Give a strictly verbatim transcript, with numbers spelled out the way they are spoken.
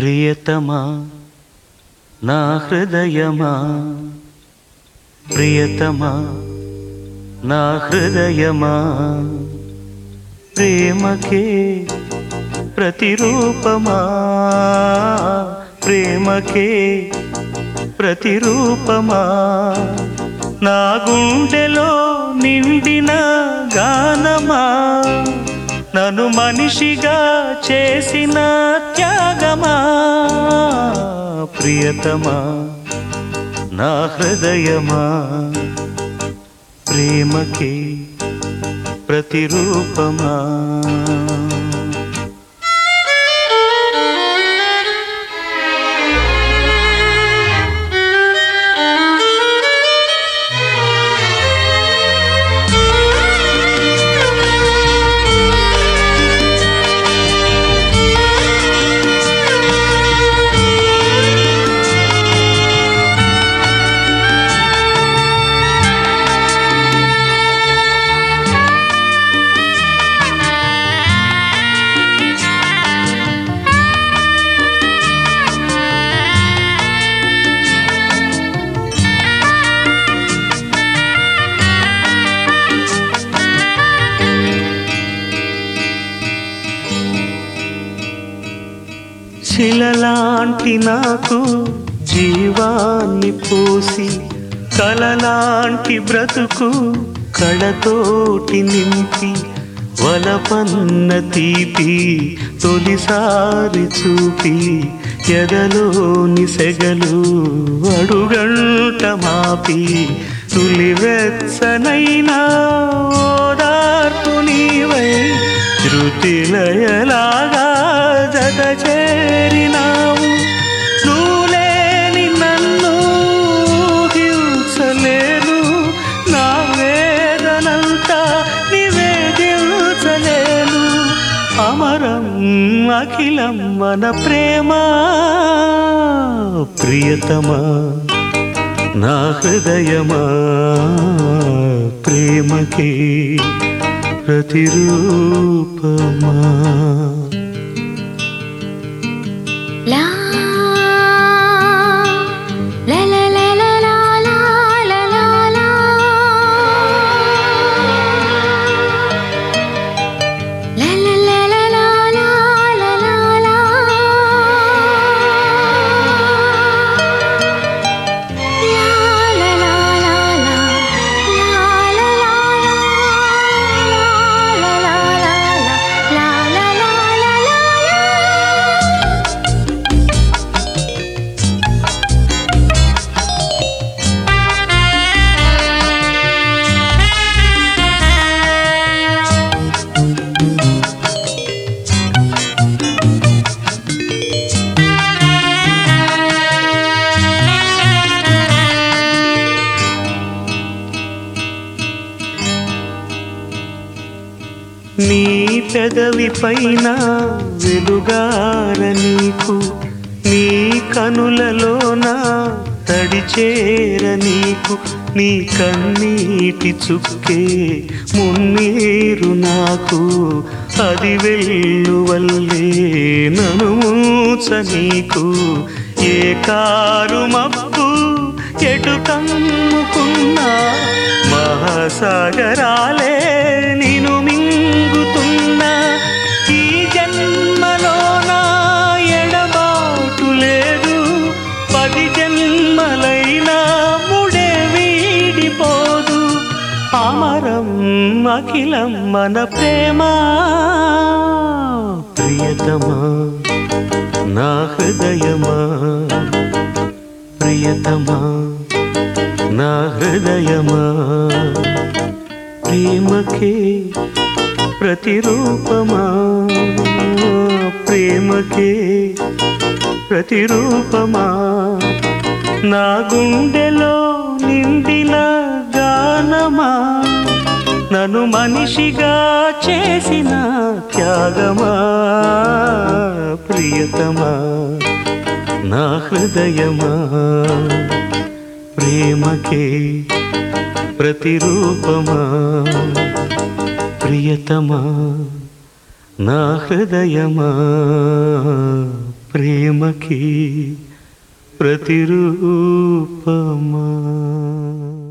ప్రియతమా నా హృదయమా ప్రియతమా నా హృదయమా ప్రేమకే ప్రతిరూపమా ప్రేమకే ప్రతిరూపమా నా గుండెలో నిండిన గానమా నన్ను మనిషిగా చేసిన త్యాగమా ప్రియతమా నా హృదయమా ప్రేమకే ప్రతిరూపమా శిలలాంటి నాకు జీవాన్ని పోసి కలలాంటి బ్రతుకు కళతోటి నింపి వలపన్న తీపి తొలిసారి చూపి ఎదలోని సెగలు అడుగంట మాపి తులివెచ్చనైనా ఓదార్పు నీవై శృతిలయలాగా జత చేరినావు నువ్వులేని నన్ను హింసలేను నా వేదనంతా నివేదించలేను అమరం అఖిలం మన ప్రేమ ప్రియతమా నా హృదయమా ప్రేమకే ప్రతిరూపమా La la la la la la la la la la la la la la la la la la la నీ పెదవి పైన వెలుగార నీకు నీ కనులలోన తడిచేర నీకు నీ కన్నీటి చుక్కే మున్నీరు నాకు అది వెల్లువల్లే నన్ను మూచ నీకు ఏ కారు మబ్బు ఎటు కమ్ముకున్నా మహాసాగరాలే నిను మింగుతున్నా ఈ జన్మలోన ఎడబాటు లేదు పది జన్మలైనా ముడే వీడిపోదు అమరం అఖిలం మన ప్రేమ ప్రియతమా నా హృదయమా ప్రియతమా నా హృదయమా ప్రేమకే ప్రతిరూపమా ప్రేమకే ప్రతిరూపమా నా గుండెలో నిండిన గానమా నన్ను మనిషిగా చేసిన త్యాగమా ప్రియతమా నా హృదయమా ప్రేమకే ప్రతిరూపమా ప్రియతమా నా హృదయమా ప్రేమకి ప్రతిరూపమా.